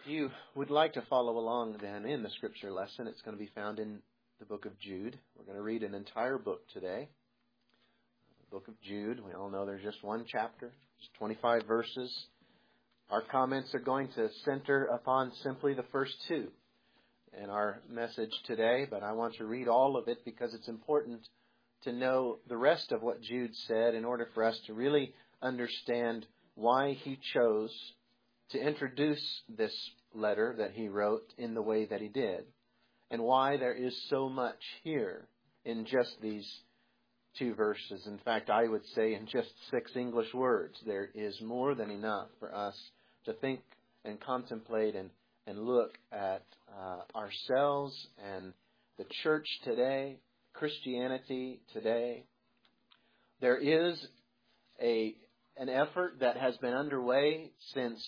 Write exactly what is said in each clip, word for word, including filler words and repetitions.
If you would like to follow along then in the scripture lesson, it's going to be found in the book of Jude. We're going to read an entire book today. The book of Jude. We all know there's just one chapter. It's twenty-five verses. Our comments are going to center upon simply the first two in our message today, but I want to read all of it because it's important to know the rest of what Jude said in order for us to really understand why he chose to introduce this letter that he wrote in the way that he did, and why there is so much here in just these two verses. In fact, I would say in just six English words, there is more than enough for us to think and contemplate and, and look at uh, ourselves and the church today, Christianity today. There is a an effort that has been underway since,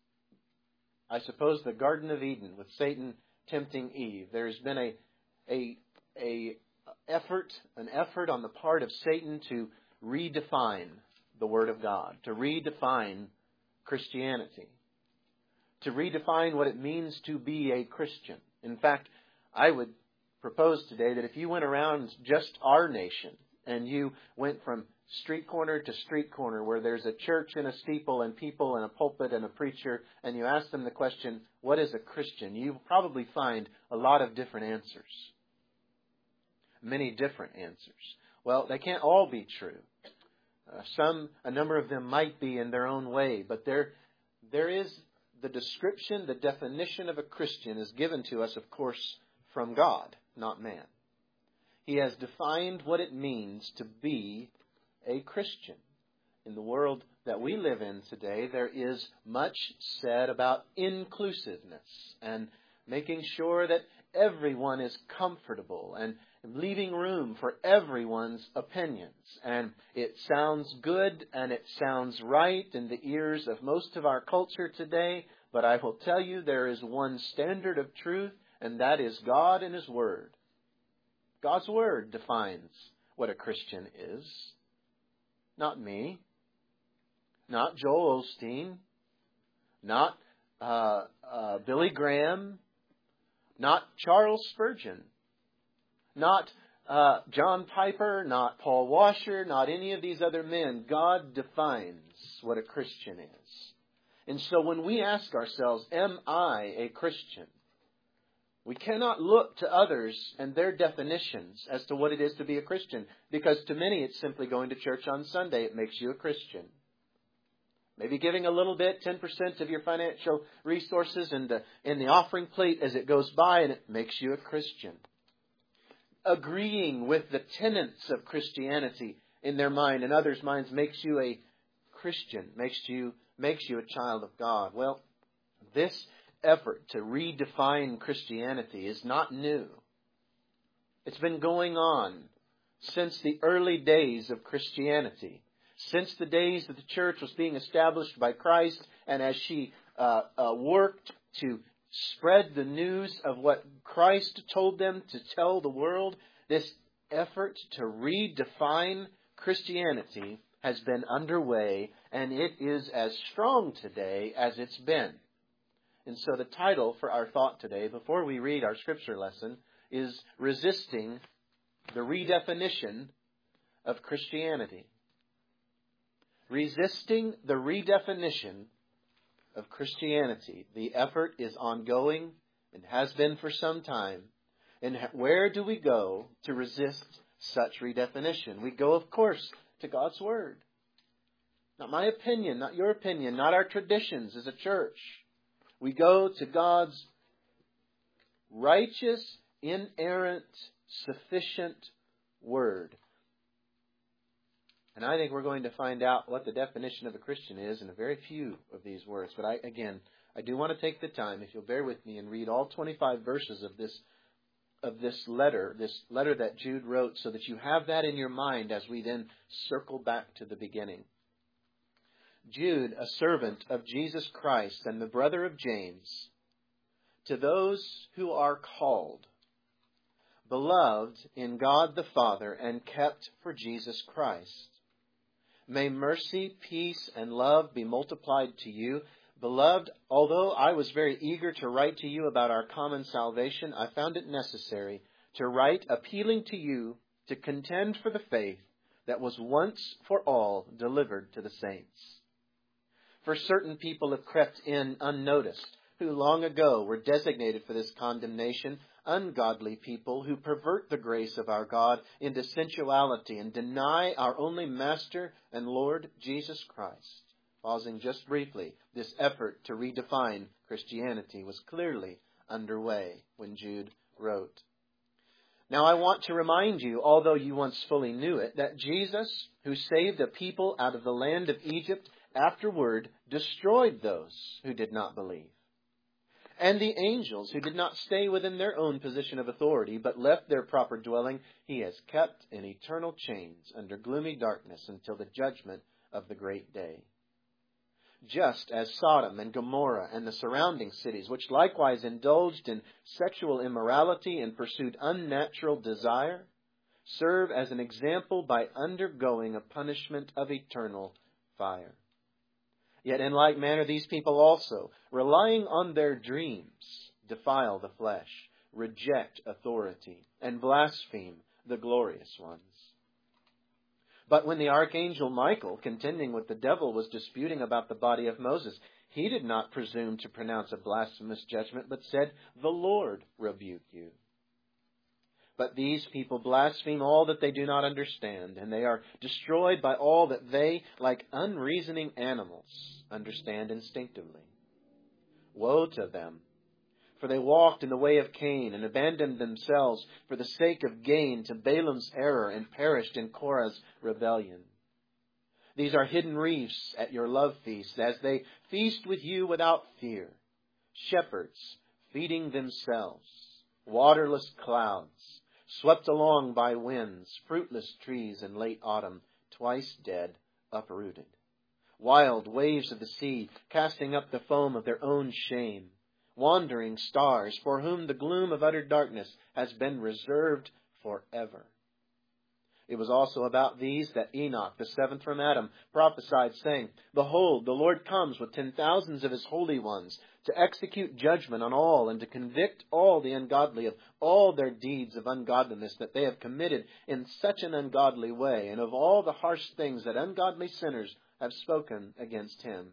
I suppose, the Garden of Eden with Satan tempting Eve. There's been a a a effort, an effort on the part of Satan to redefine the Word of God, to redefine Christianity, to redefine what it means to be a Christian. In fact, I would propose today that if you went around just our nation and you went from street corner to street corner where there's a church and a steeple and people and a pulpit and a preacher, and you ask them the question, what is a Christian? You'll probably find a lot of different answers. Many different answers. Well, they can't all be true. Uh, some, a number of them might be in their own way, but there, there is the description, the definition of a Christian is given to us, of course, from God, not man. He has defined what it means to be a Christian. In the world that we live in today, there is much said about inclusiveness and making sure that everyone is comfortable and leaving room for everyone's opinions. And it sounds good and it sounds right in the ears of most of our culture today, but I will tell you there is one standard of truth, and that is God and His Word. God's Word defines what a Christian is. Not me. Not Joel Osteen. Not uh, uh, Billy Graham. Not Charles Spurgeon. Not uh, John Piper. Not Paul Washer. Not any of these other men. God defines what a Christian is. And so when we ask ourselves, am I a Christian? We cannot look to others and their definitions as to what it is to be a Christian, because to many it's simply going to church on Sunday. It makes you a Christian. Maybe giving a little bit, ten percent of your financial resources in the, in the offering plate as it goes by, and it makes you a Christian. Agreeing with the tenets of Christianity in their mind and others' minds makes you a Christian, makes you, makes you a child of God. Well, this effort to redefine Christianity is not new. It's been going on since the early days of Christianity, since the days that the church was being established by Christ, and as she uh, uh, worked to spread the news of what Christ told them to tell the world. This effort to redefine Christianity has been underway, and it is as strong today as it's been. And so the title for our thought today, before we read our scripture lesson, is Resisting the Redefinition of Christianity. Resisting the redefinition of Christianity. The effort is ongoing and has been for some time. And where do we go to resist such redefinition? We go, of course, to God's Word. Not my opinion, not your opinion, not our traditions as a church. We go to God's righteous, inerrant, sufficient Word. And I think we're going to find out what the definition of a Christian is in a very few of these words. But I, again, I do want to take the time, if you'll bear with me, and read all twenty-five verses of this of this letter, this letter that Jude wrote, so that you have that in your mind as we then circle back to the beginning. Jude, a servant of Jesus Christ and the brother of James, to those who are called, beloved in God the Father, and kept for Jesus Christ. May mercy, peace, and love be multiplied to you, Beloved, although I was very eager to write to you about our common salvation, I found it necessary to write appealing to you to contend for the faith that was once for all delivered to the saints. For certain people have crept in unnoticed, who long ago were designated for this condemnation, ungodly people who pervert the grace of our God into sensuality and deny our only Master and Lord Jesus Christ. Pausing just briefly, this effort to redefine Christianity was clearly underway when Jude wrote. Now I want to remind you, although you once fully knew it, that Jesus, who saved a people out of the land of Egypt, afterward destroyed those who did not believe. And the angels who did not stay within their own position of authority, but left their proper dwelling, he has kept in eternal chains under gloomy darkness until the judgment of the great day. Just as Sodom and Gomorrah and the surrounding cities, which likewise indulged in sexual immorality and pursued unnatural desire, serve as an example by undergoing a punishment of eternal fire. Yet in like manner these people also, relying on their dreams, defile the flesh, reject authority, and blaspheme the glorious ones. But when the archangel Michael, contending with the devil, was disputing about the body of Moses, he did not presume to pronounce a blasphemous judgment, but said, "The Lord rebuke you." But these people blaspheme all that they do not understand, and they are destroyed by all that they, like unreasoning animals, understand instinctively. Woe to them! For they walked in the way of Cain and abandoned themselves for the sake of gain to Balaam's error and perished in Korah's rebellion. These are hidden reefs at your love feast as they feast with you without fear. Shepherds feeding themselves, waterless clouds, swept along by winds, fruitless trees in late autumn, twice dead, uprooted. Wild waves of the sea, casting up the foam of their own shame. Wandering stars, for whom the gloom of utter darkness has been reserved forever. It was also about these that Enoch, the seventh from Adam, prophesied, saying, "Behold, the Lord comes with ten thousands of his holy ones, to execute judgment on all, and to convict all the ungodly of all their deeds of ungodliness that they have committed in such an ungodly way, and of all the harsh things that ungodly sinners have spoken against him."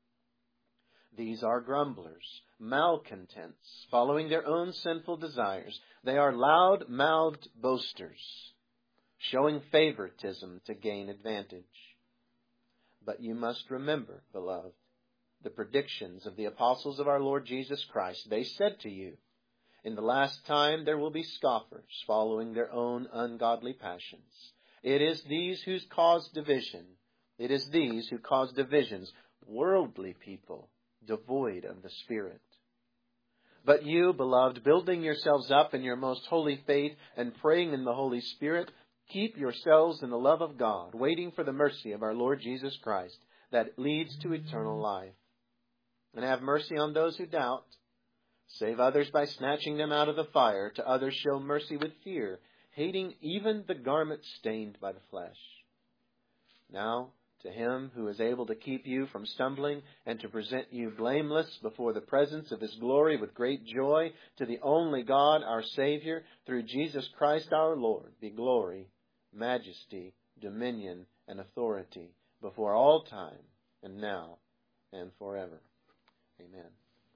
These are grumblers, malcontents, following their own sinful desires. They are loud-mouthed boasters, showing favoritism to gain advantage. But you must remember, beloved, the predictions of the apostles of our Lord Jesus Christ. They said to you, "In the last time there will be scoffers, following their own ungodly passions." It is these who cause division. It is these who cause divisions, worldly people, devoid of the Spirit. But you, beloved, building yourselves up in your most holy faith and praying in the Holy Spirit, keep yourselves in the love of God, waiting for the mercy of our Lord Jesus Christ that leads to eternal life. And have mercy on those who doubt. Save others by snatching them out of the fire. To others show mercy with fear, hating even the garment stained by the flesh. Now, to him who is able to keep you from stumbling and to present you blameless before the presence of his glory with great joy, to the only God, our Savior, through Jesus Christ our Lord, be glory, majesty, dominion, and authority before all time, and now, and forever. Amen.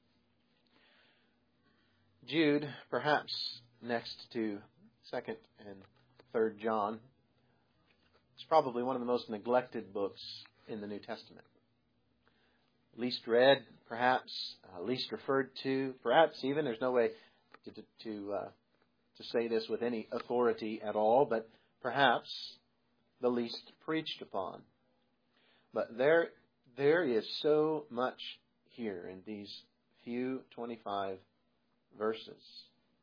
Jude, perhaps next to Second and Third John, it's probably one of the most neglected books in the New Testament. Least read, perhaps, uh, least referred to, perhaps even, there's no way to to to, uh, to say this with any authority at all, but perhaps the least preached upon. But there, there is so much here in these few twenty-five verses.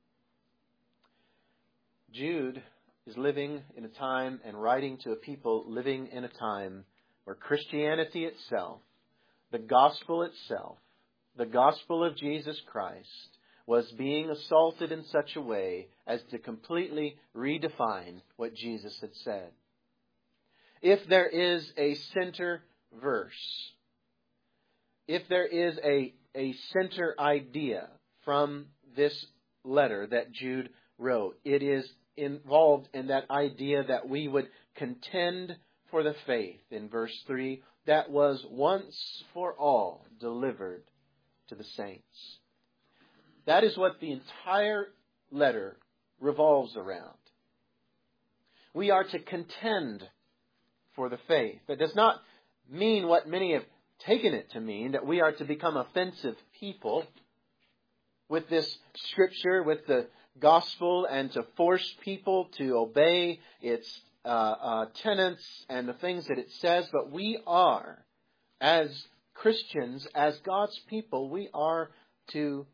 Jude is living in a time and writing to a people living in a time where Christianity itself, the gospel itself, the gospel of Jesus Christ, was being assaulted in such a way as to completely redefine what Jesus had said. If there is a center verse if there is a, a center idea from this letter that Jude wrote, it is involved in that idea that we would contend for the faith in verse three that was once for all delivered to the saints. That is what the entire letter revolves around. We are to contend for the faith. That does not mean what many have taken it to mean, that we are to become offensive people with this scripture, with the gospel, and to force people to obey its uh, uh, tenets and the things that it says. But we are, as Christians, as God's people, we are to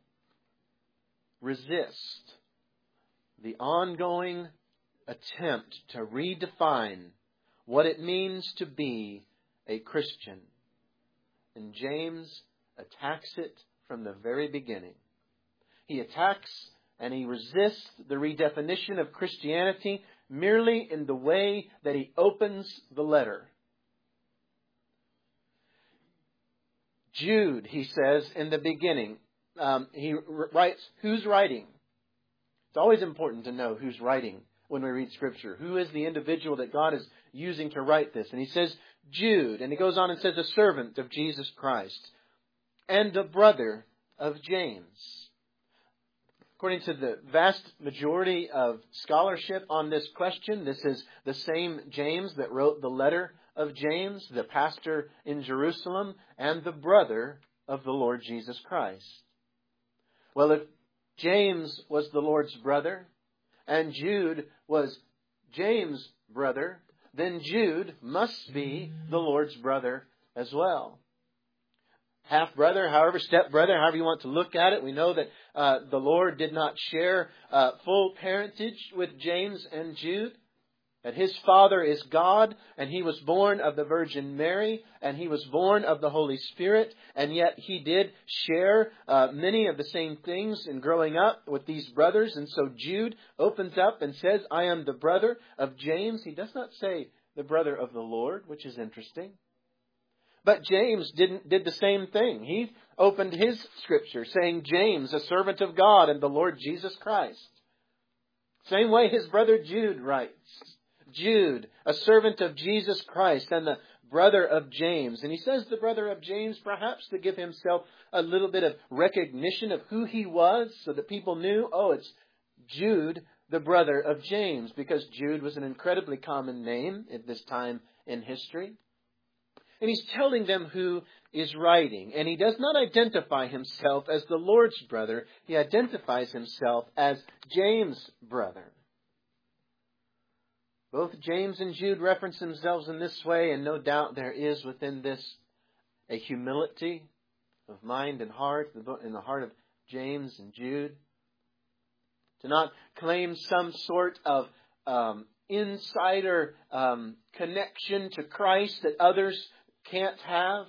resist the ongoing attempt to redefine what it means to be a Christian. And James attacks it from the very beginning. He attacks and he resists the redefinition of Christianity merely in the way that he opens the letter. Jude, he says in the beginning, um, he writes, who's writing? It's always important to know who's writing when we read Scripture. Who is the individual that God is using to write this? And he says, Jude. And he goes on and says, a servant of Jesus Christ and a brother of James. According to the vast majority of scholarship on this question, this is the same James that wrote the letter of James, the pastor in Jerusalem, and the brother of the Lord Jesus Christ. Well, if James was the Lord's brother, and Jude was James' brother, then Jude must be the Lord's brother as well. Half-brother, however, step-brother, however you want to look at it. We know that uh, the Lord did not share uh, full parentage with James and Jude. That his father is God, and he was born of the Virgin Mary, and he was born of the Holy Spirit, and yet he did share uh, many of the same things in growing up with these brothers. And so Jude opens up and says, I am the brother of James. He does not say the brother of the Lord, which is interesting. But James didn't did the same thing. He opened his scripture saying, James, a servant of God and the Lord Jesus Christ. Same way his brother Jude writes. Jude, a servant of Jesus Christ and the brother of James. And he says the brother of James perhaps to give himself a little bit of recognition of who he was so that people knew, oh, it's Jude, the brother of James, because Jude was an incredibly common name at this time in history. And he's telling them who is writing. And he does not identify himself as the Lord's brother. He identifies himself as James' brother. Both James and Jude reference themselves in this way, and no doubt there is within this a humility of mind and heart in the heart of James and Jude. To not claim some sort of um, insider um, connection to Christ that others can't have.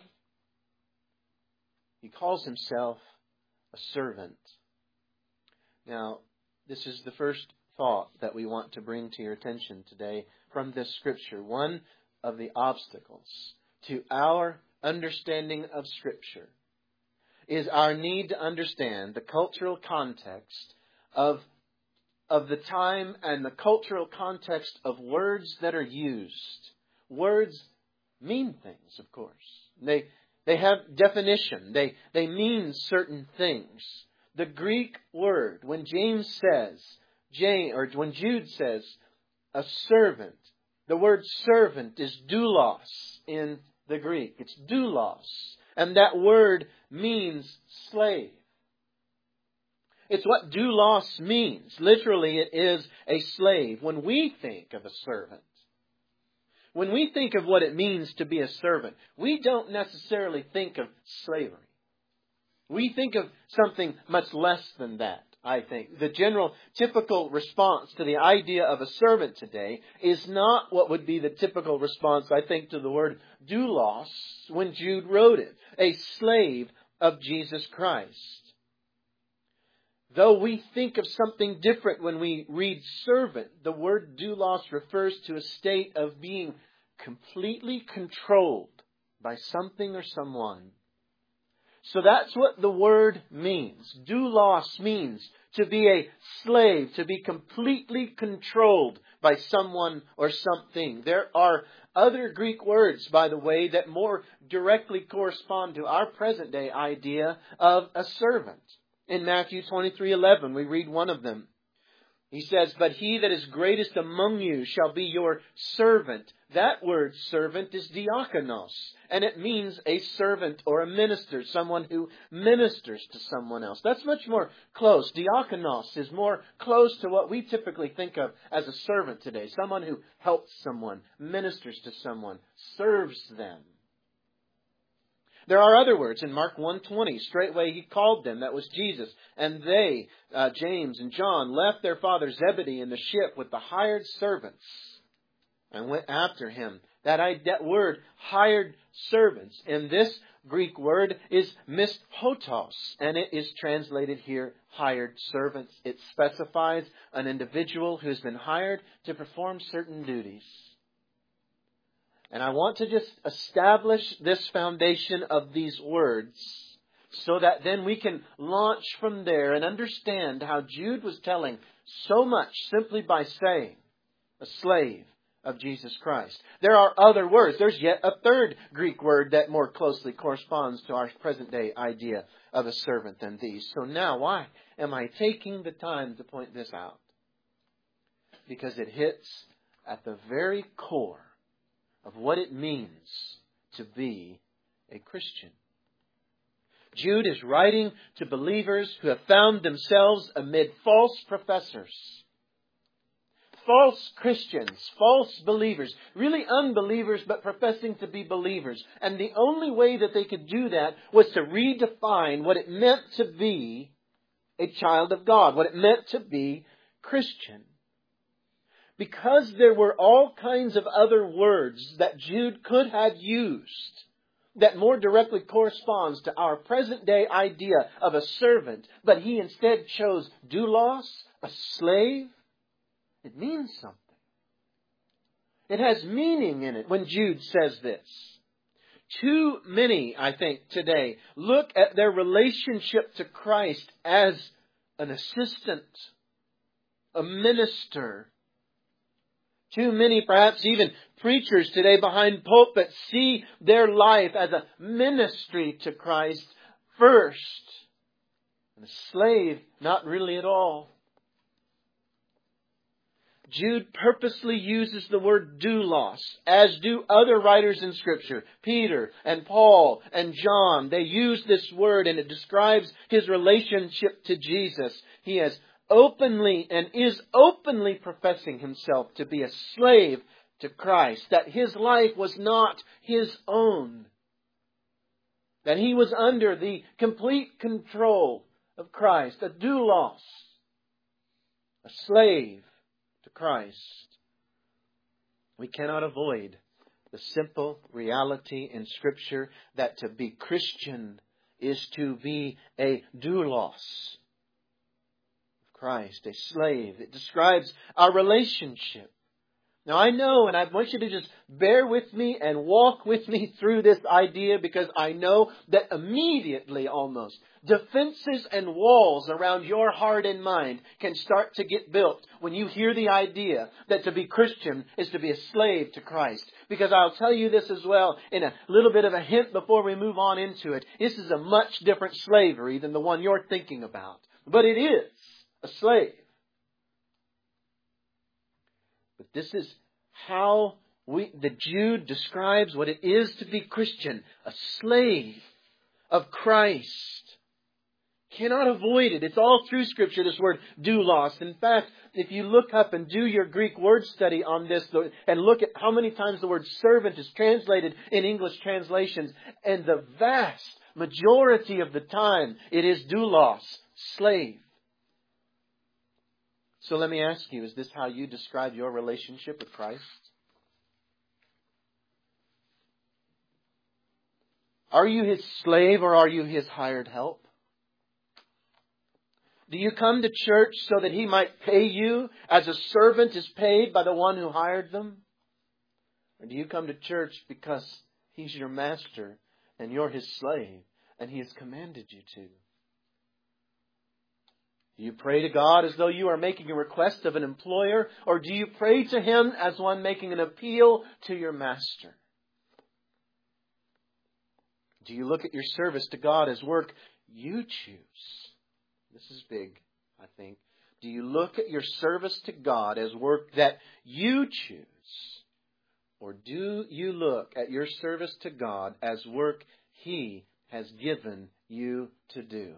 He calls himself a servant. Now, this is the first thought that we want to bring to your attention today from this scripture. One of the obstacles to our understanding of Scripture is our need to understand the cultural context of, of the time and the cultural context of words that are used. Words mean things, of course. They they have definition. They they mean certain things. The Greek word, when James says, James, or when Jude says, a servant, the word servant is doulos in the Greek. It's doulos. And that word means slave. It's what doulos means. Literally, it is a slave. When we think of a servant, when we think of what it means to be a servant, we don't necessarily think of slavery. We think of something much less than that, I think. The general typical response to the idea of a servant today is not what would be the typical response, I think, to the word doulos when Jude wrote it. A slave of Jesus Christ. Though we think of something different when we read servant, the word doulos refers to a state of being completely controlled by something or someone. So that's what the word means. Doulos means to be a slave, to be completely controlled by someone or something. There are other Greek words, by the way, that more directly correspond to our present day idea of a servant. In Matthew twenty-three eleven, we read one of them. He says, "But he that is greatest among you shall be your servant." That word servant is diakonos, and it means a servant or a minister, someone who ministers to someone else. That's much more close. Diakonos is more close to what we typically think of as a servant today. Someone who helps someone, ministers to someone, serves them. There are other words. In Mark one twenty, straightway he called them, that was Jesus, and they, uh, James and John, left their father Zebedee in the ship with the hired servants and went after him. That, I, that word, hired servants, in this Greek word is mishotos, and it is translated here, hired servants. It specifies an individual who has been hired to perform certain duties. And I want to just establish this foundation of these words so that then we can launch from there and understand how Jude was telling so much simply by saying a slave of Jesus Christ. There are other words. There's yet a third Greek word that more closely corresponds to our present day idea of a servant than these. So now, why am I taking the time to point this out? Because it hits at the very core of what it means to be a Christian. Jude is writing to believers who have found themselves amid false professors, false Christians, false believers, really unbelievers but professing to be believers. And the only way that they could do that was to redefine what it meant to be a child of God, what it meant to be Christian. Because there were all kinds of other words that Jude could have used that more directly corresponds to our present day idea of a servant, but he instead chose doulos, a slave. It means something. It has meaning in it when Jude says this. Too many, I think, today look at their relationship to Christ as an assistant, a minister. Too many, perhaps even preachers today behind pulpits, see their life as a ministry to Christ first. And a slave, not really at all. Jude purposely uses the word doulos, as do other writers in Scripture. Peter and Paul and John, they use this word and it describes his relationship to Jesus. He has openly and is openly professing himself to be a slave to Christ, that his life was not his own, that he was under the complete control of Christ, a doulos, a slave to Christ. We cannot avoid the simple reality in Scripture that to be Christian is to be a doulos, Christ, a slave. It describes our relationship. Now I know, and I want you to just bear with me and walk with me through this idea, because I know that immediately almost defenses and walls around your heart and mind can start to get built when you hear the idea that to be Christian is to be a slave to Christ. Because I'll tell you this as well in a little bit of a hint before we move on into it. This is a much different slavery than the one you're thinking about. But it is a slave. But this is how we, the Jude describes what it is to be Christian, a slave of Christ. Cannot avoid it. It's all through Scripture, this word doulos. In fact, if you look up and do your Greek word study on this and look at how many times the word servant is translated in English translations, and the vast majority of the time it is doulos, slave. So let me ask you, is this how you describe your relationship with Christ? Are you His slave or are you His hired help? Do you come to church so that He might pay you as a servant is paid by the one who hired them? Or do you come to church because He's your master and you're His slave and He has commanded you to? Do you pray to God as though you are making a request of an employer, or do you pray to Him as one making an appeal to your master? Do you look at your service to God as work you choose? This is big, I think. Do you look at your service to God as work that you choose? Or do you look at your service to God as work He has given you to do?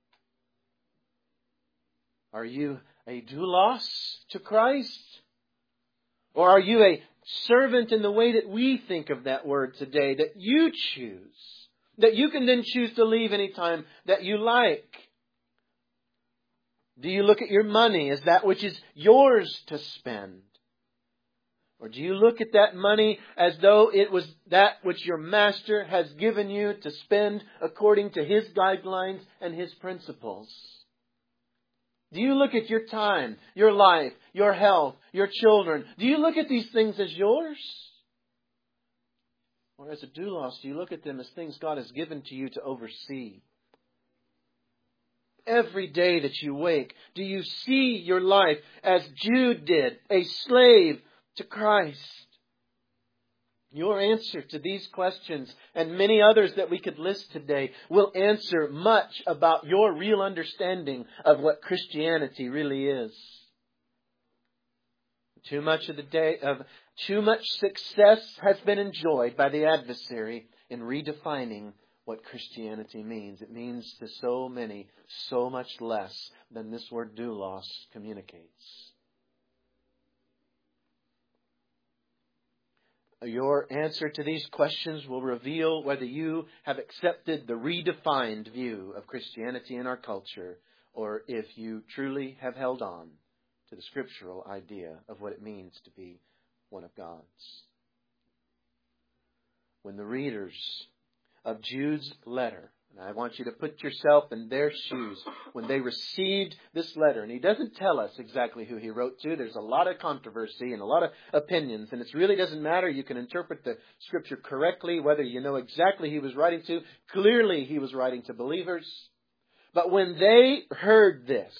Are you a doulos to Christ? Or are you a servant in the way that we think of that word today, that you choose? That you can then choose to leave anytime that you like? Do you look at your money as that which is yours to spend? Or do you look at that money as though it was that which your master has given you to spend according to His guidelines and His principles? Do you look at your time, your life, your health, your children? Do you look at these things as yours? Or as a doulos, do you look at them as things God has given to you to oversee? Every day that you wake, do you see your life as Jude did, a slave to Christ? Your answer to these questions and many others that we could list today will answer much about your real understanding of what Christianity really is. Too much of the day of too much success has been enjoyed by the adversary in redefining what Christianity means. It means to so many so much less than this word doulos communicates. Your answer to these questions will reveal whether you have accepted the redefined view of Christianity in our culture, or if you truly have held on to the scriptural idea of what it means to be one of God's. When the readers of Jude's letter, and I want you to put yourself in their shoes, when they received this letter, and he doesn't tell us exactly who he wrote to. There's a lot of controversy and a lot of opinions, and it really doesn't matter. You can interpret the scripture correctly, whether you know exactly who he was writing to. Clearly, he was writing to believers. But when they heard this,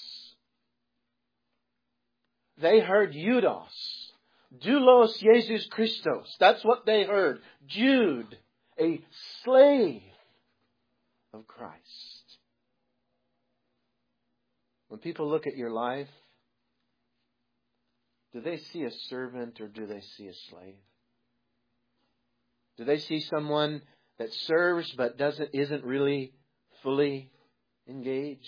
they heard Judos, doulos Jesus Christos. That's what they heard. Jude, a slave of Christ. When people look at your life, do they see a servant or do they see a slave? Do they see someone that serves but doesn't isn't really fully engaged?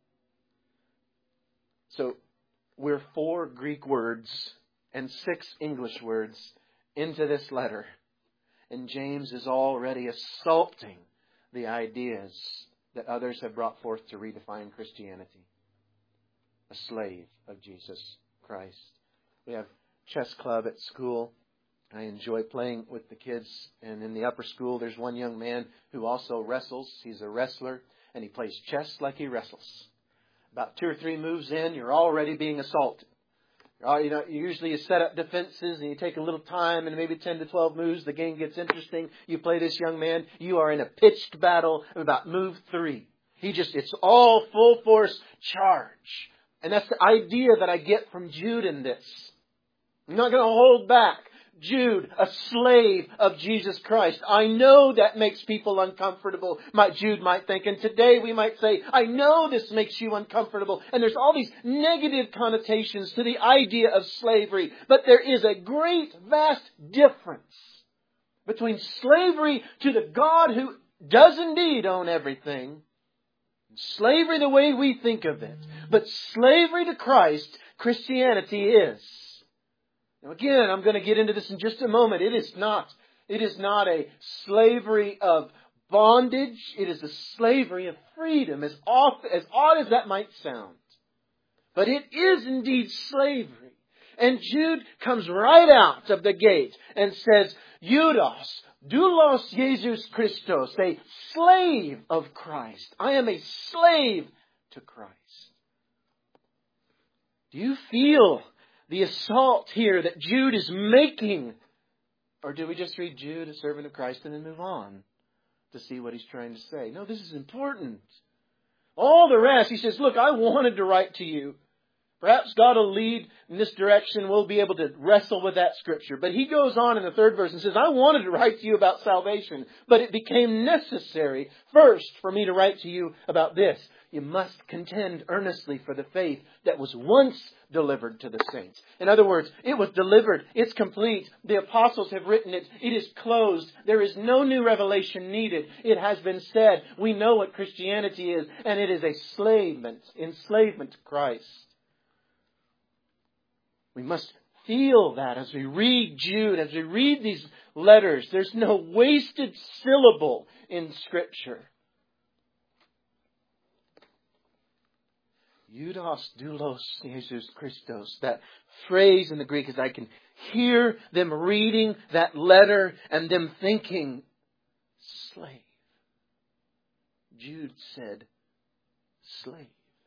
So we're four Greek words and six English words into this letter, and James is already assaulting the ideas that others have brought forth to redefine Christianity. A slave of Jesus Christ. We have chess club at school. I enjoy playing with the kids. And in the upper school, there's one young man who also wrestles. He's a wrestler, and he plays chess like he wrestles. About two or three moves in, you're already being assaulted. You know, usually you set up defenses and you take a little time, and maybe ten to twelve moves, the game gets interesting. You play this young man. You are in a pitched battle about move three. He just, it's all full force charge. And that's the idea that I get from Jude in this. I'm not going to hold back. Jude, a slave of Jesus Christ. I know that makes people uncomfortable, might Jude might think. And today we might say, I know this makes you uncomfortable. And there's all these negative connotations to the idea of slavery. But there is a great, vast difference between slavery to the God who does indeed own everything, slavery the way we think of it. But slavery to Christ, Christianity is. Now again, I'm going to get into this in just a moment. It is not, it is not a slavery of bondage. It is a slavery of freedom, as off, as odd as that might sound. But it is indeed slavery. And Jude comes right out of the gate and says, Judos, doulos Jesus Christos, a slave of Christ. I am a slave to Christ. Do you feel the assault here that Jude is making? Or do we just read Jude, a servant of Christ, and then move on? to see what he's trying to say. No, this is important. All the rest, he says, look, I wanted to write to you. Perhaps God will lead in this direction. We'll be able to wrestle with that scripture. But he goes on in the third verse and says, I wanted to write to you about salvation, but it became necessary first for me to write to you about this. You must contend earnestly for the faith that was once delivered to the saints. In other words, it was delivered. It's complete. The apostles have written it. It is closed. There is no new revelation needed. It has been said. We know what Christianity is, and it is a enslavement, enslavement to Christ. We must feel that as we read Jude, as we read these letters. There's no wasted syllable in Scripture. Eudos doulos Jesus Christos. That phrase in the Greek is I can hear them reading that letter and them thinking, slave. Jude said, slave.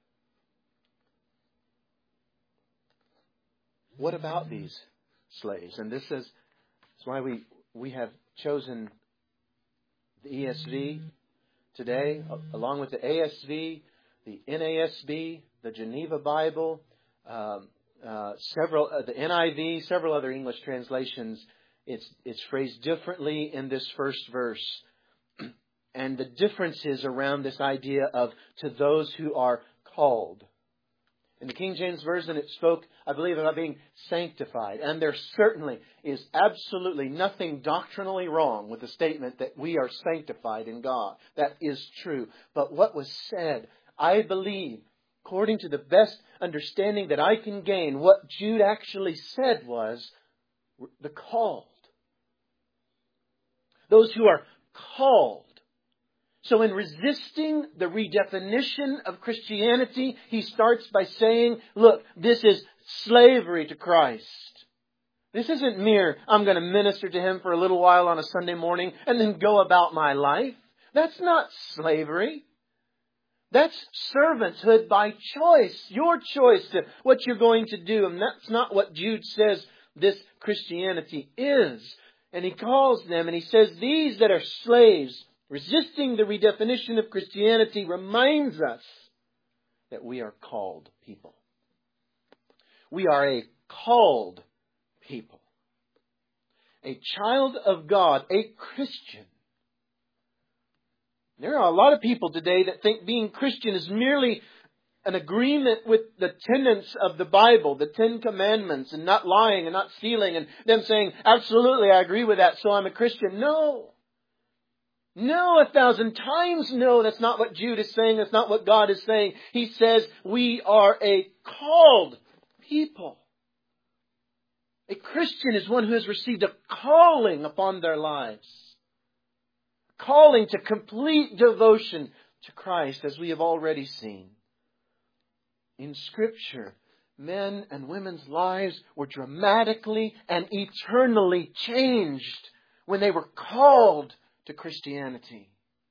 What about these slaves? And this is, this is why we, we have chosen the E S V today, along with the A S V, the N A S B, the Geneva Bible, um, uh, several uh, the N I V, several other English translations. It's it's phrased differently in this first verse, and the difference is around this idea of to those who are called. In the King James Version, it spoke, I believe, about being sanctified. And there certainly is absolutely nothing doctrinally wrong with the statement that we are sanctified in God. That is true. But what was said, I believe, according to the best understanding that I can gain, what Jude actually said was the called. Those who are called. So in resisting the redefinition of Christianity, he starts by saying, look, this is slavery to Christ. This isn't mere, I'm going to minister to Him for a little while on a Sunday morning and then go about my life. That's not slavery. That's servanthood by choice. Your choice to what you're going to do. And that's not what Jude says this Christianity is. And he calls them and he says, these that are slaves, resisting the redefinition of Christianity, reminds us that we are called people. We are a called people. A child of God, a Christian. There are a lot of people today that think being Christian is merely an agreement with the tenets of the Bible, the Ten Commandments, and not lying and not stealing, and them saying, absolutely, I agree with that, so I'm a Christian. No. No, a thousand times no. That's not what Jude is saying. That's not what God is saying. He says we are a called people. A Christian is one who has received a calling upon their lives. Calling to complete devotion to Christ, as we have already seen. In Scripture, men and women's lives were dramatically and eternally changed when they were called to Christianity.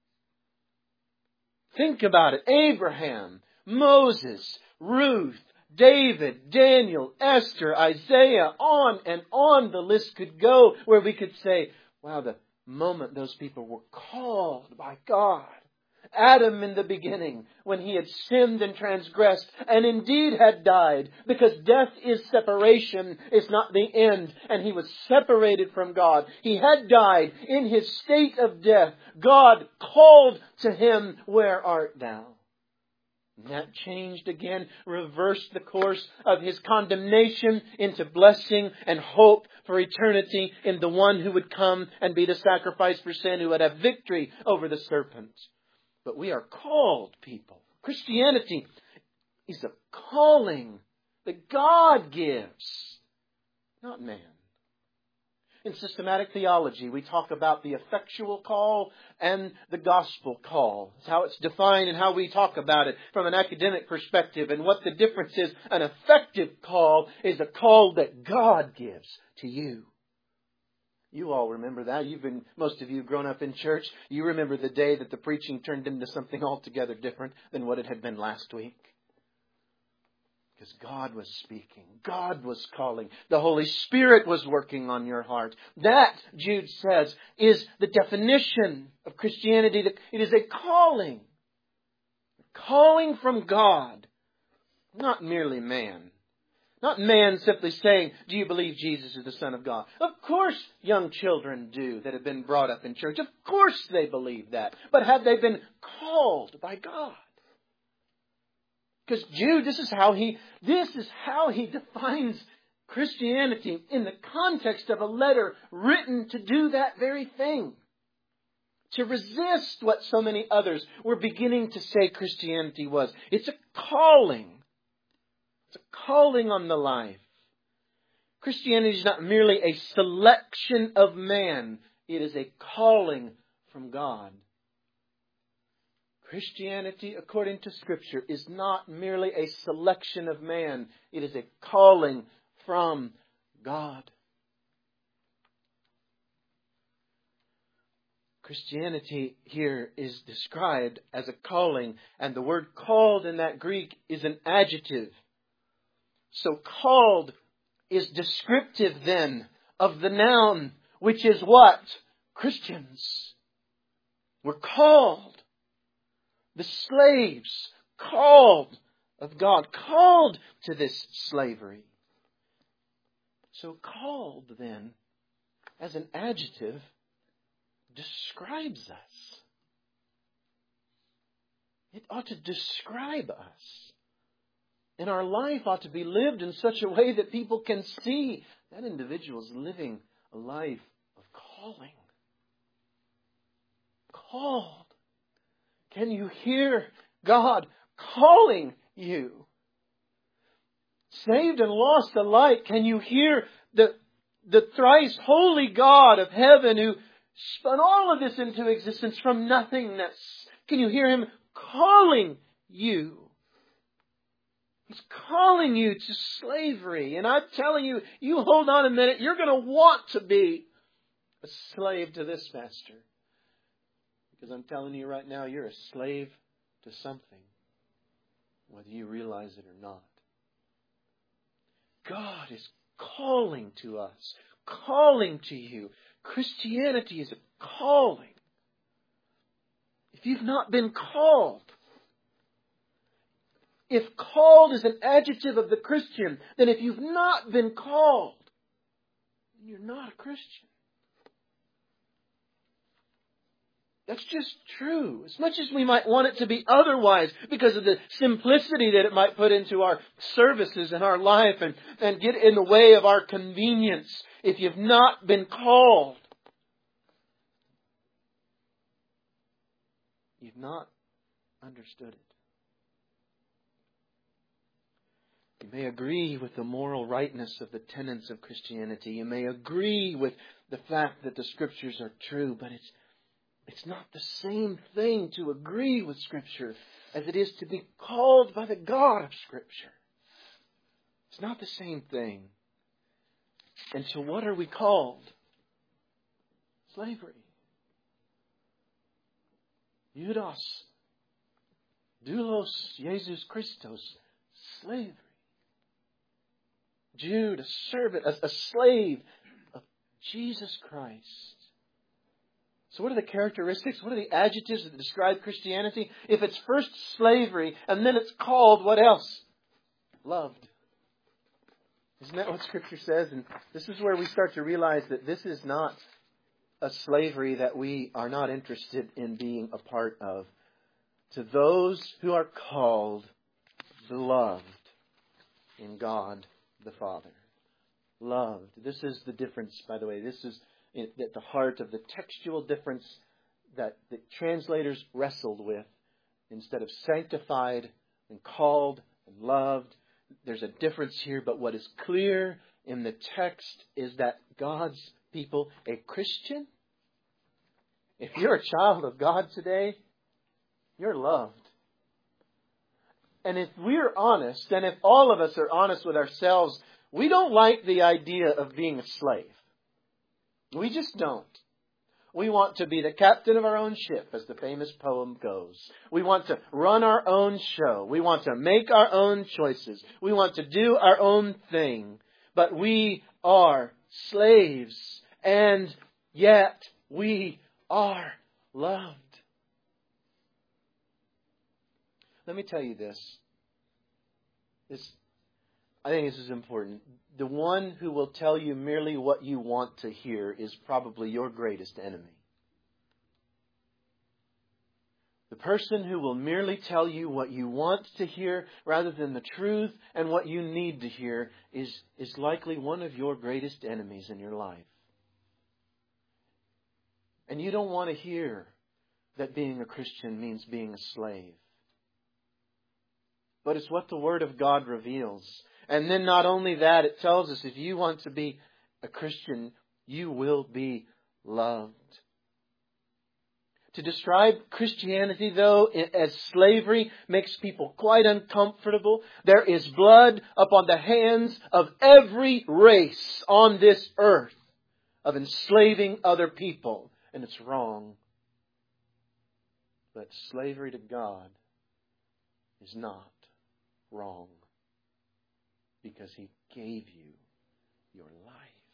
Think about it. Abraham, Moses, Ruth, David, Daniel, Esther, Isaiah, on and on the list could go, where we could say, wow, the moment those people were called by God. Adam in the beginning, when he had sinned and transgressed, and indeed had died, because death is separation, is not the end, and he was separated from God. He had died in his state of death. God called to him, where art thou? And that changed again, reversed the course of his condemnation into blessing and hope for eternity in the one who would come and be the sacrifice for sin, who would have victory over the serpent. But we are called people. Christianity is a calling that God gives, not man. In systematic theology, we talk about the effectual call and the gospel call. It's how it's defined and how we talk about it from an academic perspective. And what the difference is, an effective call is a call that God gives to you. You all remember that. You've been, most of you have grown up in church. You remember the day that the preaching turned into something altogether different than what it had been last week. Because God was speaking. God was calling. The Holy Spirit was working on your heart. That, Jude says, is the definition of Christianity. It is a calling. A calling from God. Not merely man. Not man simply saying, do you believe Jesus is the Son of God? Of course young children do that have been brought up in church. Of course they believe that. But have they been called by God? Because Jude, this is how he, this is how he defines Christianity in the context of a letter written to do that very thing. To resist what so many others were beginning to say Christianity was. It's a calling. It's a calling on the life. Christianity is not merely a selection of man. It is a calling from God. Christianity, according to Scripture, is not merely a selection of man. It is a calling from God. Christianity here is described as a calling, and the word called in that Greek is an adjective. So called is descriptive then of the noun, which is what? Christians. We're called. The slaves called of God, called to this slavery. So called then, as an adjective, describes us. It ought to describe us. And our life ought to be lived in such a way that people can see that individual is living a life of calling. Called. Can you hear God calling you? Saved and lost alike, can you hear the, the thrice holy God of heaven who spun all of this into existence from nothingness? Can you hear Him calling you? He's calling you to slavery. And I'm telling you, you hold on a minute, you're going to want to be a slave to this master. Because I'm telling you right now, you're a slave to something, whether you realize it or not. God is calling to us, calling to you. Christianity is a calling. If you've not been called, if called is an adjective of the Christian, then if you've not been called, then you're not a Christian. That's just true. As much as we might want it to be otherwise because of the simplicity that it might put into our services and our life and, and get in the way of our convenience, if you've not been called, you've not understood it. You may agree with the moral rightness of the tenets of Christianity. You may agree with the fact that the Scriptures are true, but it's It's not the same thing to agree with Scripture as it is to be called by the God of Scripture. It's not the same thing. And so what are we called? Slavery. Judas. Doulos Jesus Christos. Slavery. Jude, a servant, a, a slave of Jesus Christ. So what are the characteristics? What are the adjectives that describe Christianity? If it's first slavery and then it's called, what else? Loved. Isn't that what Scripture says? And this is where we start to realize that this is not a slavery that we are not interested in being a part of. To those who are called, beloved in God the Father. Loved. This is the difference, by the way. This is at the heart of the textual difference that the translators wrestled with. Instead of sanctified and called and loved, there's a difference here. But what is clear in the text is that God's people, a Christian, if you're a child of God today, you're loved. And if we're honest, and if all of us are honest with ourselves, we don't like the idea of being a slave. We just don't. We want to be the captain of our own ship, as the famous poem goes. We want to run our own show. We want to make our own choices. We want to do our own thing. But we are slaves, and yet we are loved. Let me tell you this. This, I think this is important. The one who will tell you merely what you want to hear is probably your greatest enemy. The person who will merely tell you what you want to hear rather than the truth and what you need to hear is, is likely one of your greatest enemies in your life. And you don't want to hear that being a Christian means being a slave. But it's what the Word of God reveals. And then not only that, it tells us if you want to be a Christian, you will be loved. To describe Christianity, though, as slavery makes people quite uncomfortable. There is blood upon the hands of every race on this earth of enslaving other people. And it's wrong. But slavery to God is not wrong, because He gave you your life.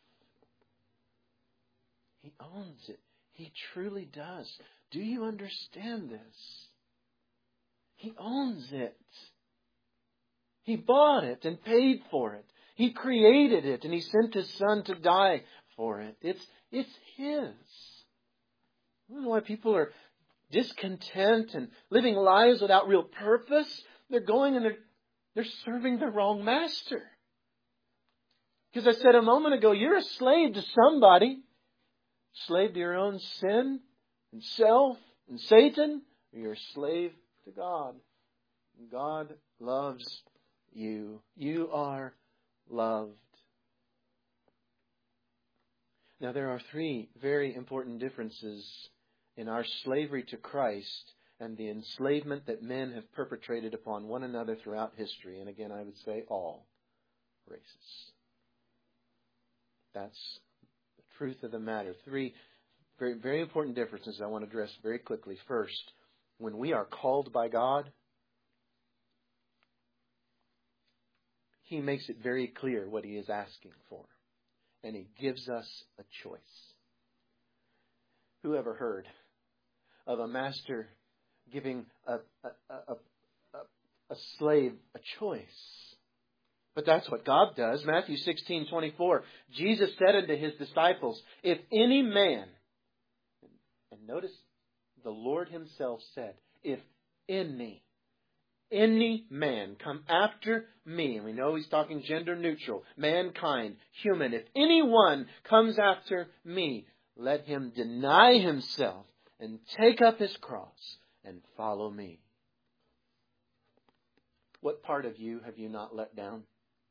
He owns it. He truly does. Do you understand this? He owns it. He bought it and paid for it. He created it and He sent His Son to die for it. It's, it's His. I don't know why people are discontent and living lives without real purpose. They're going and they're They're serving the wrong master. Because I said a moment ago, you're a slave to somebody. Slave to your own sin and self and Satan. Or you're a slave to God. And God loves you. You are loved. Now there are three very important differences in our slavery to Christ and the enslavement that men have perpetrated upon one another throughout history. And again, I would say all races. That's the truth of the matter. Three very, very important differences I want to address very quickly. First, when we are called by God, He makes it very clear what He is asking for. And He gives us a choice. Who ever heard of a master giving a, a, a, a, a slave a choice? But that's what God does. Matthew sixteen twenty-four. Jesus said unto His disciples, if any man, and notice the Lord Himself said, if any, any man come after me, and we know He's talking gender neutral, mankind, human, if anyone comes after me, let him deny himself and take up his cross and follow me. What part of you have you not let down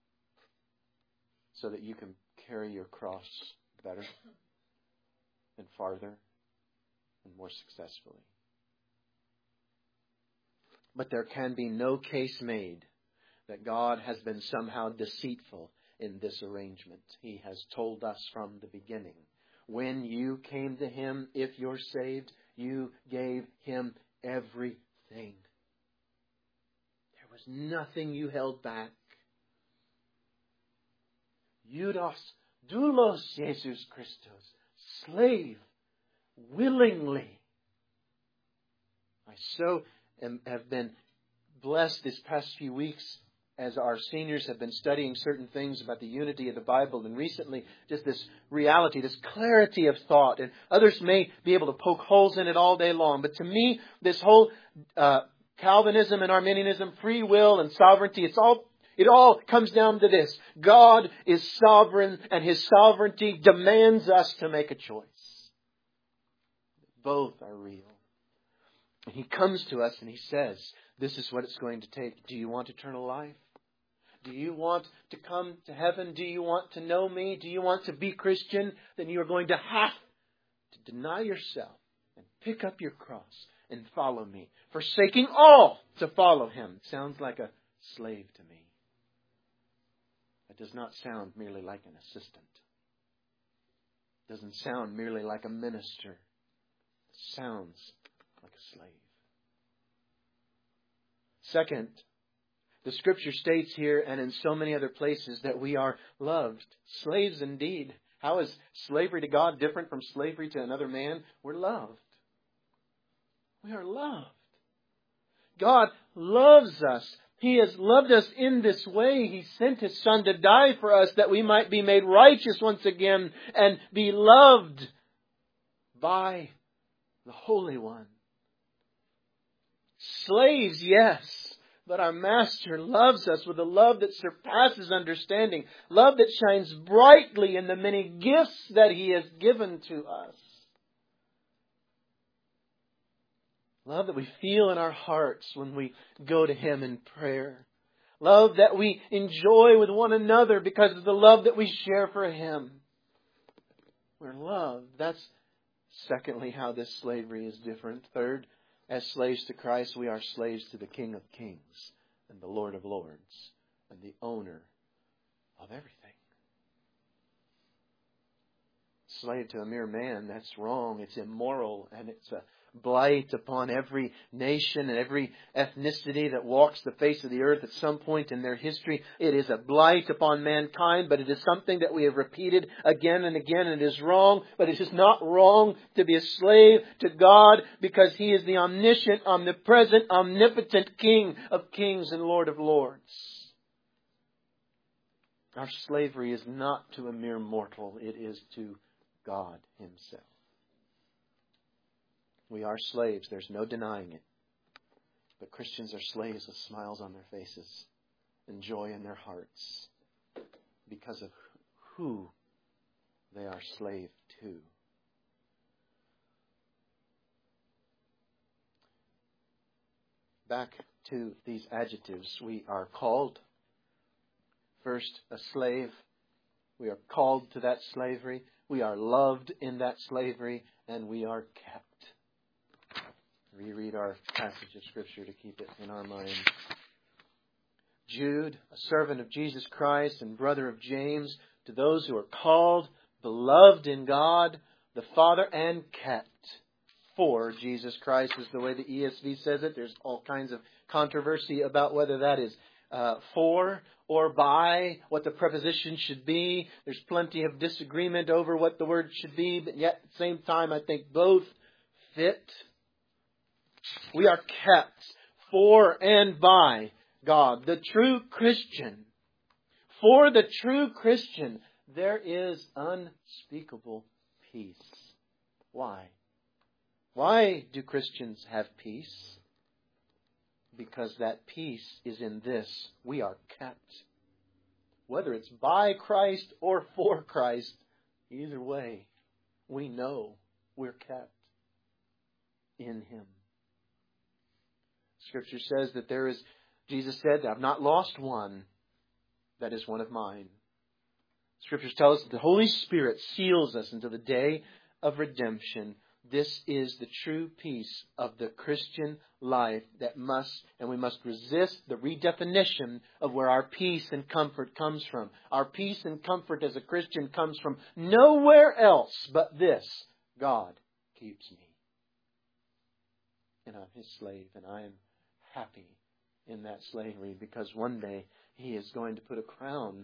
so that you can carry your cross better and farther and more successfully? But there can be no case made that God has been somehow deceitful in this arrangement. He has told us from the beginning. When you came to Him, if you're saved, you gave Him everything. There was nothing you held back. Eudos, doulos Jesus Christos, slave, willingly. I so am, have been blessed this past few weeks as our seniors have been studying certain things about the unity of the Bible, and recently just this reality, this clarity of thought. And others may be able to poke holes in it all day long. But to me, this whole uh, Calvinism and Arminianism, free will and sovereignty, it's all it all comes down to this. God is sovereign, and His sovereignty demands us to make a choice. Both are real. And He comes to us and He says, this is what it's going to take. Do you want eternal life? Do you want to come to heaven? Do you want to know me? Do you want to be Christian? Then you are going to have to deny yourself and pick up your cross and follow me. Forsaking all to follow Him. Sounds like a slave to me. It does not sound merely like an assistant. It doesn't sound merely like a minister. sounds like a slave. Second, the Scripture states here and in so many other places that we are loved. Slaves indeed. How is slavery to God different from slavery to another man? We're loved. We are loved. God loves us. He has loved us in this way. He sent His Son to die for us that we might be made righteous once again and be loved by the Holy One. Slaves, yes, but our Master loves us with a love that surpasses understanding. Love that shines brightly in the many gifts that He has given to us. Love that we feel in our hearts when we go to Him in prayer. Love that we enjoy with one another because of the love that we share for Him. We're loved. That's secondly how this slavery is different. Third, as slaves to Christ, we are slaves to the King of Kings and the Lord of Lords and the owner of everything. Slave to a mere man, that's wrong. It's immoral, and it's a blight upon every nation and every ethnicity that walks the face of the earth at some point in their history. It is a blight upon mankind, but it is something that we have repeated again and again. It is wrong, but it is not wrong to be a slave to God because He is the omniscient, omnipresent, omnipotent King of kings and Lord of lords. Our slavery is not to a mere mortal. It is to God Himself. We are slaves. There's no denying it. But Christians are slaves with smiles on their faces and joy in their hearts because of who they are slave to. Back to these adjectives. We are called. First, a slave. We are called to that slavery. We are loved in that slavery. And we are kept. Reread our passage of Scripture to keep it in our minds. Jude, a servant of Jesus Christ and brother of James, to those who are called, beloved in God, the Father, and kept for Jesus Christ is the way the E S V says it. There's all kinds of controversy about whether that is uh, for or by, what the preposition should be. There's plenty of disagreement over what the word should be, but yet at the same time I think both fit. We are kept for and by God. The true Christian. For the true Christian, there is unspeakable peace. Why? Why do Christians have peace? Because that peace is in this. We are kept. Whether it's by Christ or for Christ, either way, we know we're kept in Him. Scripture says that there is, Jesus said, I've not lost one that is one of mine. Scriptures tell us that the Holy Spirit seals us until the day of redemption. This is the true peace of the Christian life that must, and we must resist the redefinition of where our peace and comfort comes from. Our peace and comfort as a Christian comes from nowhere else but this. God keeps me. And I'm His slave, and I am happy in that slavery because one day He is going to put a crown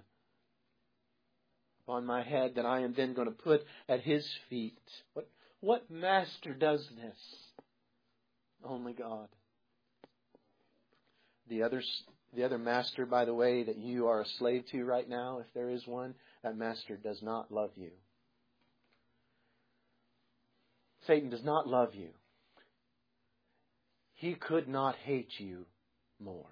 upon my head that I am then going to put at His feet. What, what master does this? Only God. The other, the other master, by the way, that you are a slave to right now, if there is one, that master does not love you. Satan does not love you. He could not hate you more.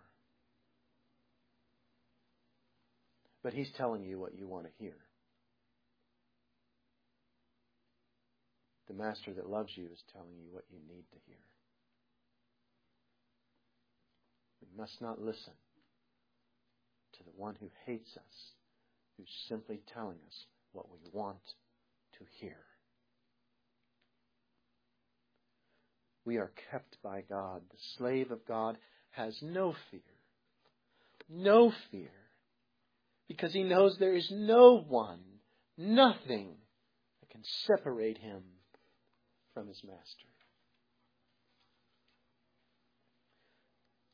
But he's telling you what you want to hear. The master that loves you is telling you what you need to hear. We must not listen to the one who hates us, who's simply telling us what we want to hear. We are kept by God. The slave of God has no fear. No fear. Because he knows there is no one, nothing that can separate him from his master.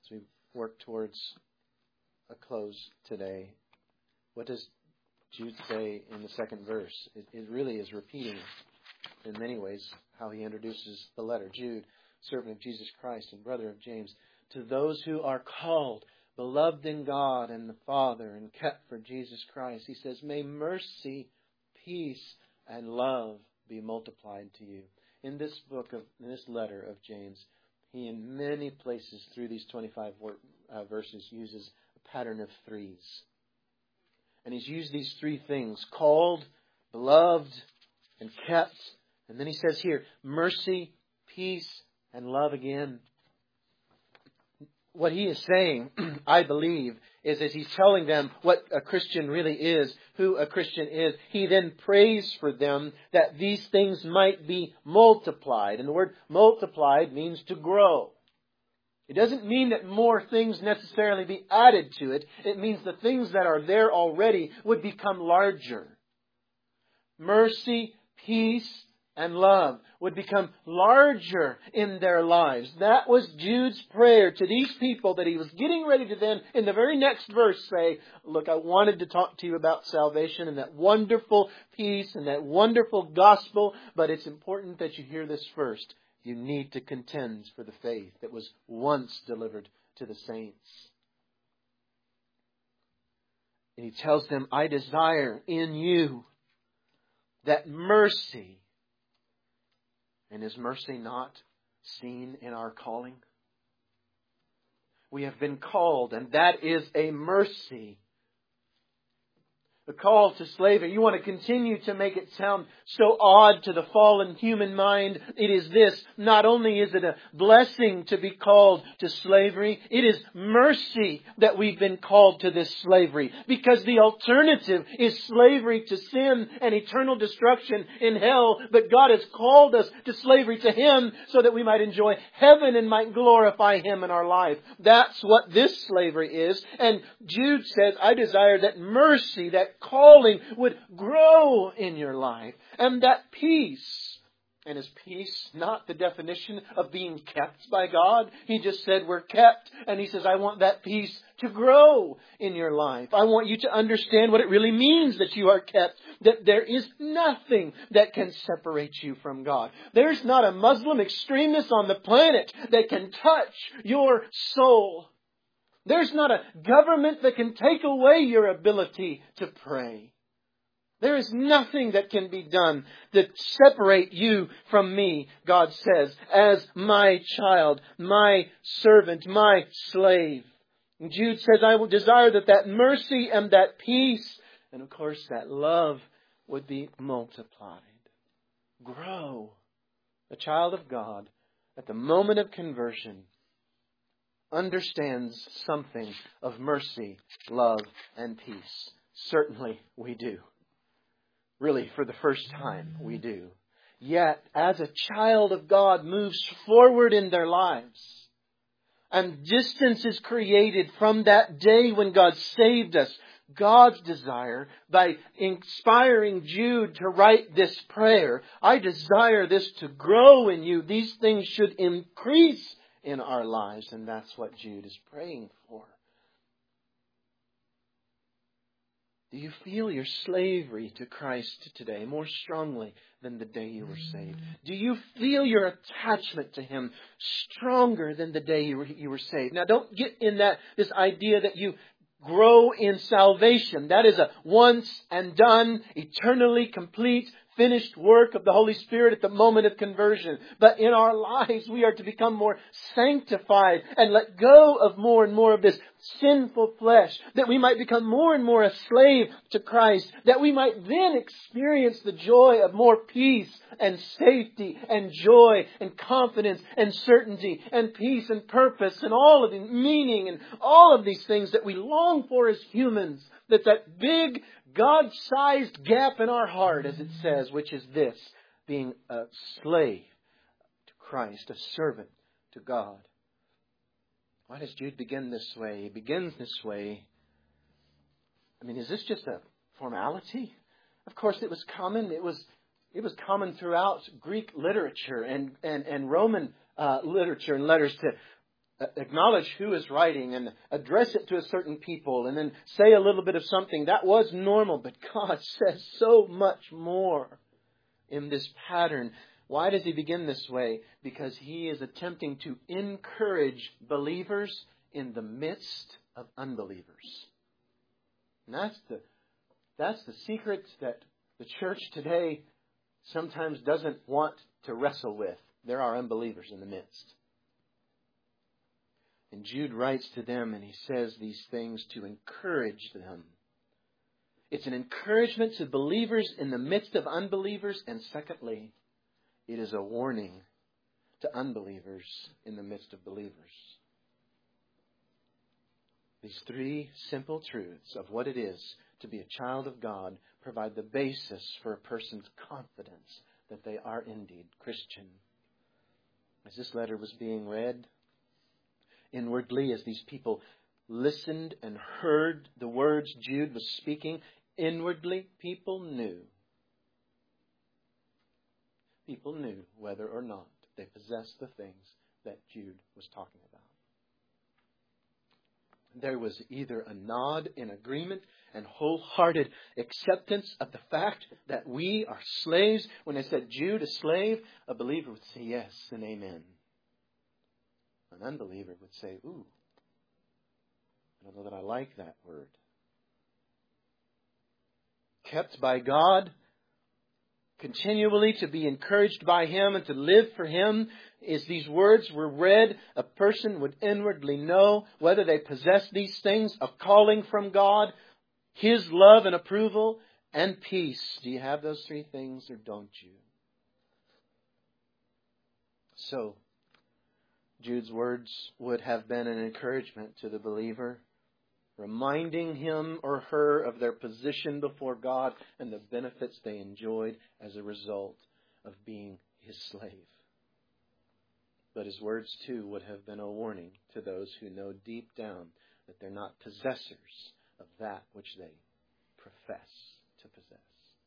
as we work towards a close today, what does Jude say in the second verse? It, it really is repeating in many ways how he introduces the letter. Jude, servant of Jesus Christ and brother of James, to those who are called, beloved in God and the Father, and kept for Jesus Christ, he says, may mercy, peace, and love be multiplied to you. In this book of in this letter of James, he in many places through these twenty-five uh, verses uses a pattern of threes. And he's used these three things: called, beloved, and kept. And then he says here, mercy, peace, and love again. What he is saying, I believe, is as he's telling them what a Christian really is, who a Christian is, he then prays for them that these things might be multiplied. And the word multiplied means to grow. It doesn't mean that more things necessarily be added to it. It means the things that are there already would become larger. Mercy, peace, and love would become larger in their lives. That was Jude's prayer to these people, that he was getting ready to then, in the very next verse, say, look, I wanted to talk to you about salvation and that wonderful peace and that wonderful gospel, but it's important that you hear this first. You need to contend for the faith that was once delivered to the saints. And he tells them, I desire in you that mercy. And is mercy not seen in our calling? We have been called, and that is a mercy. The call to slavery. You want to continue to make it sound so odd to the fallen human mind. It is this. Not only is it a blessing to be called to slavery, it is mercy that we've been called to this slavery. Because the alternative is slavery to sin and eternal destruction in hell. But God has called us to slavery to Him so that we might enjoy heaven and might glorify Him in our life. That's what this slavery is. And Jude says, I desire that mercy, that calling would grow in your life. And that peace. And is peace not the definition of being kept by God? He just said we're kept. And He says, I want that peace to grow in your life. I want you to understand what it really means that you are kept. That there is nothing that can separate you from God. There's not a Muslim extremist on the planet that can touch your soul. There's not a government that can take away your ability to pray. There is nothing that can be done that separate you from me, God says, as my child, my servant, my slave. And Jude says, I will desire that that mercy and that peace, and of course that love, would be multiplied. Grow. The child of God, at the moment of conversion, understands something of mercy, love, and peace. Certainly we do. Really, for the first time, we do. Yet, as a child of God moves forward in their lives, and distance is created from that day when God saved us, God's desire, by inspiring Jude to write this prayer, I desire this to grow in you. These things should increase in our lives. And that's what Jude is praying for. Do you feel your slavery to Christ today more strongly than the day you were saved? Do you feel your attachment to Him stronger than the day you were, you were saved? Now, don't get in that this idea that you grow in salvation. That is a once and done, eternally complete, finished work of the Holy Spirit at the moment of conversion. But in our lives, we are to become more sanctified and let go of more and more of this sinful flesh, that we might become more and more a slave to Christ, that we might then experience the joy of more peace and safety and joy and confidence and certainty and peace and purpose and all of the meaning and all of these things that we long for as humans. That that big God-sized gap in our heart, as it says, which is this, being a slave to Christ, a servant to God. Why does Jude begin this way? He begins this way. I mean, is this just a formality? Of course, it was common. It was it was common throughout Greek literature and, and, and Roman uh, literature and letters to acknowledge who is writing and address it to a certain people and then say a little bit of something. That was normal, but God says so much more in this pattern. Why does He begin this way? Because He is attempting to encourage believers in the midst of unbelievers. And that's the, that's the secret that the church today sometimes doesn't want to wrestle with. There are unbelievers in the midst. And Jude writes to them and he says these things to encourage them. It's an encouragement to believers in the midst of unbelievers. And secondly, it is a warning to unbelievers in the midst of believers. These three simple truths of what it is to be a child of God provide the basis for a person's confidence that they are indeed Christian. As this letter was being read, inwardly, as these people listened and heard the words Jude was speaking, inwardly, people knew. People knew whether or not they possessed the things that Jude was talking about. There was either a nod in agreement and wholehearted acceptance of the fact that we are slaves. When I said Jude, a slave, a believer would say yes and amen. An unbeliever would say, ooh, I don't know that I like that word. Kept by God, continually to be encouraged by Him and to live for Him. As these words were read, a person would inwardly know whether they possess these things of calling from God, His love and approval, and peace. Do you have those three things or don't you? So, Jude's words would have been an encouragement to the believer, reminding him or her of their position before God and the benefits they enjoyed as a result of being His slave. But his words, too, would have been a warning to those who know deep down that they're not possessors of that which they profess to possess.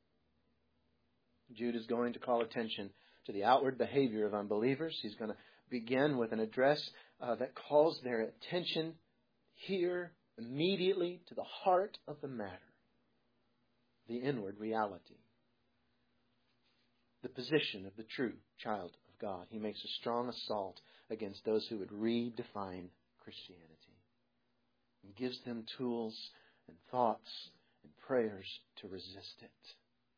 Jude is going to call attention to the outward behavior of unbelievers. He's going to begin with an address uh, that calls their attention here immediately to the heart of the matter, the inward reality, the position of the true child of God. He makes a strong assault against those who would redefine Christianity and gives them tools and thoughts and prayers to resist it.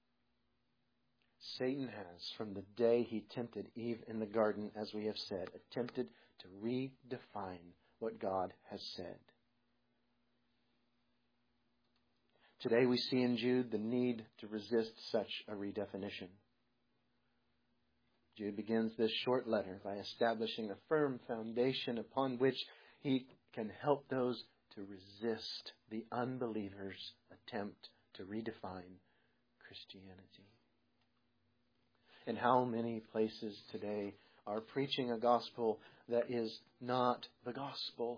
Satan has, from the day he tempted Eve in the garden, as we have said, attempted to redefine what God has said. Today we see in Jude the need to resist such a redefinition. Jude begins this short letter by establishing a firm foundation upon which he can help those to resist the unbeliever's attempt to redefine Christianity. And how many places today are preaching a gospel that is not the gospel?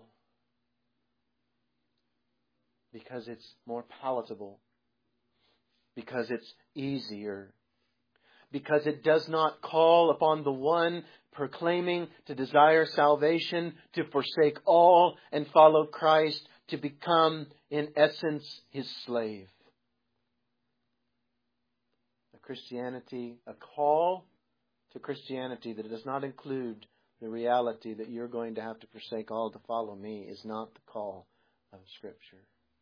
Because it's more palatable. Because it's easier. Because it does not call upon the one proclaiming to desire salvation to forsake all and follow Christ, to become, in essence, His slave. A Christianity, a call to Christianity that does not include the reality that you're going to have to forsake all to follow me is not the call of Scripture.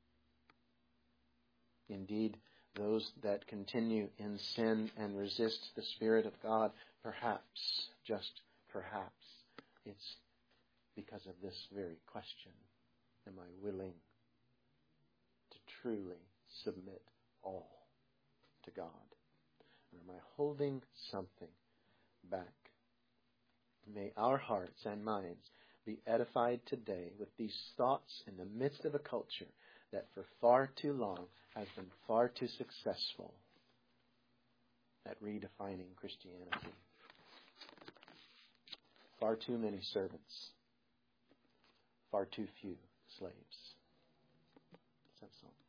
Indeed, those that continue in sin and resist the Spirit of God, perhaps, just perhaps, it's because of this very question. Am I willing to truly submit all to God? Or am I holding something back? May our hearts and minds be edified today with these thoughts in the midst of a culture that for far too long has been far too successful at redefining Christianity. Far too many servants. Far too few slaves. Let's have a song.